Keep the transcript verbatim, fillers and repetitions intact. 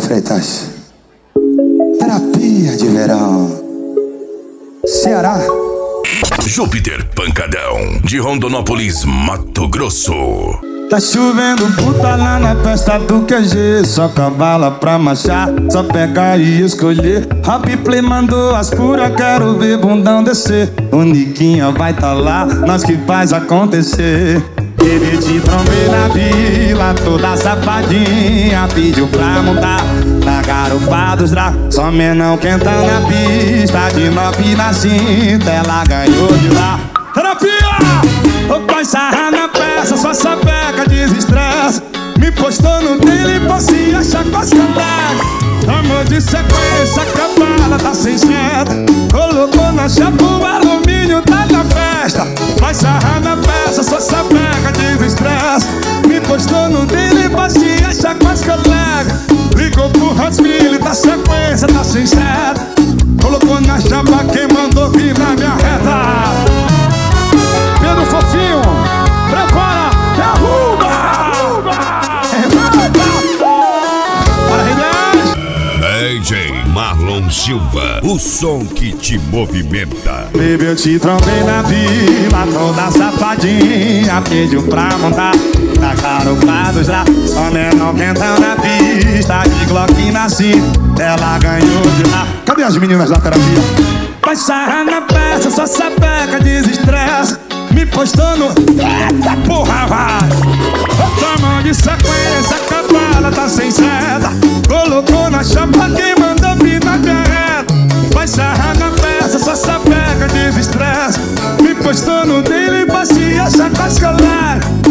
Freitas. Terapia de verão. Ceará. Júpiter Pancadão, de Rondonópolis, Mato Grosso. Tá chovendo puta lá na festa do Q G. Só cavala pra marchar, só pegar e escolher. Happy Play mandou as puras, quero ver bundão descer. O Niquinha vai tá lá, nós que faz acontecer. Ele te trombei na vila, toda safadinha, pediu pra montar na garupa dos drá. Só menão quentão na pista, de nove na cinta, ela ganhou de lá. Terapia! Ô pai sarra na peça, só sapeca desestressa. Me postou no dele, posse achar com as colegas. Amor de sequência, a cavada tá sem seta. Colocou na chapa o alumínio, tá na festa. Vai sarrar na peça, só sapeca desestressa. Me postou no dele, posse achar com as colegas. Ligou pro Rasmilho, tá sequência, tá sem seta. Colocou na chapa, quem mandou vir na minha reta. Pedro Fofinho, prepara, derruba! D J Marlon Silva, o som que te movimenta. Baby, eu te trombei na vila, toda safadinha, pediu pra montar na garupa dos lá. Só menor quentão na pista, de Glock na cinta, ela ganhou de lá. Cadê as meninas da terapia? Vai sarrar na peça, só sapeca desestressa. Me postou no... Eita porra, vai! Toma de sequência, a cavada tá sem seta. Colocou na chapa, quem mandou vir na minha reta. Vai sarrar na peça, só sapeca desestressa. Me postou no dele, passeia, com as colegas.